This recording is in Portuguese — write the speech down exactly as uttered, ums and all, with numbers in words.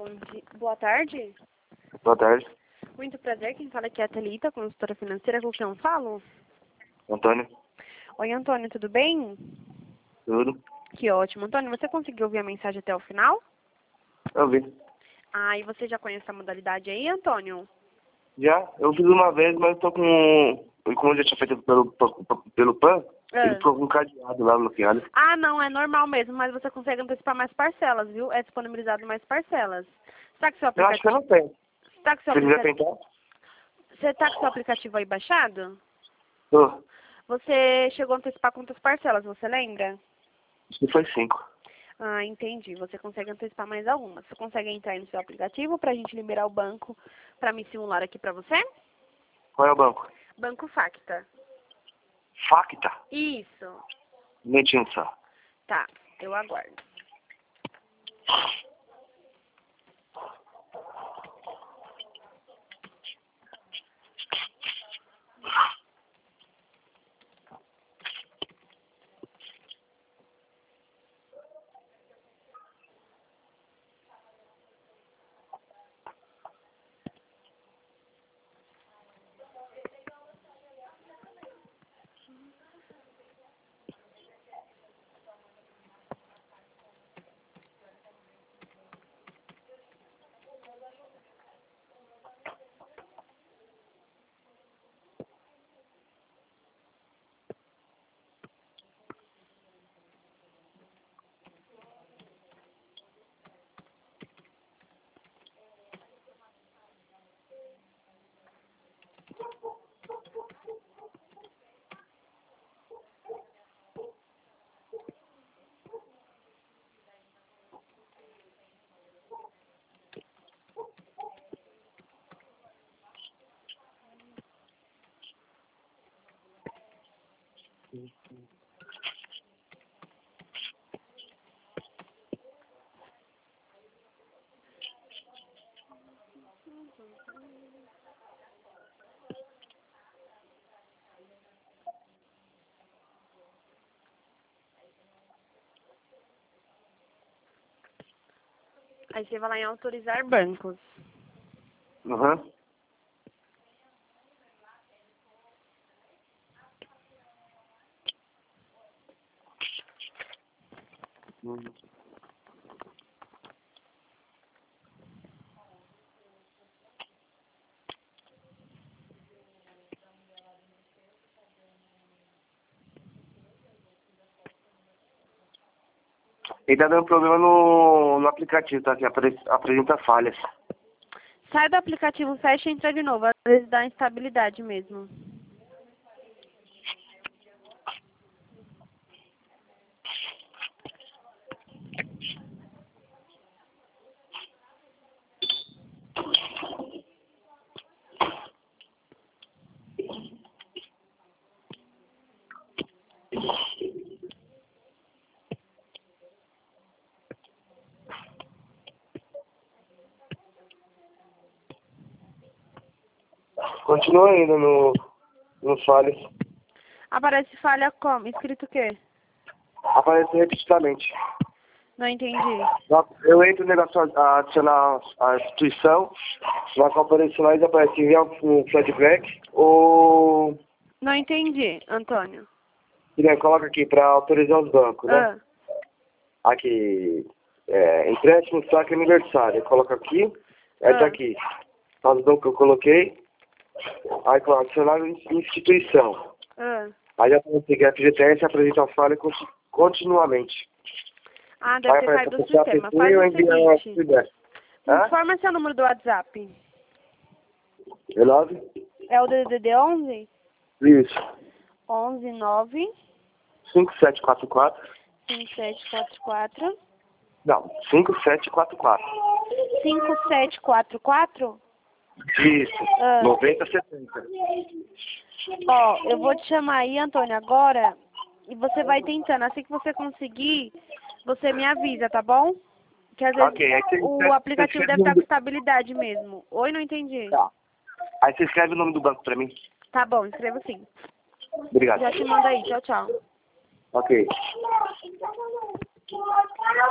di- Boa tarde. Boa tarde. Muito prazer, quem fala aqui é a Thalita, consultora financeira, com quem eu falo? Antônio. Oi, Antônio, tudo bem? Tudo. Que ótimo. Antônio, você conseguiu ouvir a mensagem até o final? Eu vi. Ah, e você já conhece a modalidade aí, Antônio? Já? Eu fiz uma vez, mas tô com... Como eu já tinha feito pelo, pelo P A N, Ah. ele ficou com um cadeado lá no final. Ah, não, é normal mesmo, mas você consegue antecipar mais parcelas, viu? É disponibilizado mais parcelas. Está com seu Eu acho que eu aplicativo? não tenho. Está com seu Se quiser aplicativo? tentar? Você tá com seu aplicativo aí baixado? Tô. Você chegou a antecipar quantas parcelas, você lembra? Acho que foi cinco. Ah, entendi. Você consegue antecipar mais algumas. Você consegue entrar aí no seu aplicativo para a gente liberar o banco para me simular aqui para você? Qual é o banco? Banco Facta. Facta. Isso. Um minutinho só. Tá, eu aguardo. Aí você vai lá em autorizar bancos. Uhum. Hum. Ele tá dando problema no, no aplicativo, tá? Que apre- apresenta falhas. Sai do aplicativo, fecha e entra de novo. Às vezes dá instabilidade mesmo. Continua ainda no, nos falhas. Aparece falha como? Escrito o quê? Aparece repetidamente. Não entendi. Eu entro no negócio a adicionar a instituição, na qual operacionais aparece enviar um feedback ou... Não entendi, Antônio. Né, coloca aqui para autorizar os bancos, né? Ah, Aqui, é, empréstimo, saque aniversário. Coloca aqui, aí tá Ah. aqui. Os bancos que eu coloquei, aí coloca adicionar instituição. ah. Aí já tem que a F G T S apresenta a falha conti- continuamente. Ah, deve Aí ter aparece caído do associar sistema. P T Faz ou o enviar uma seguinte. feedback. Hã? Informa seu número do WhatsApp. É nove? É o D D D onze? Isso. onze nove cinco sete quatro quatro. cinco sete quatro quatro Não, cinco sete quatro quatro. cinco sete quatro quatro? Isso. Ah. noventa setenta. Ó, eu vou te chamar aí, Antônio, agora. E você vai tentando. Assim que você conseguir, você me avisa, tá bom? Que às vezes Ok, aí você o escreve- aplicativo você deve escreve estar o com nome estabilidade mesmo. Oi, não entendi. do- Tá. Aí você escreve o nome do banco pra mim. Tá bom, escreva sim. Obrigado. Já te mando aí. Tchau, tchau. Ok.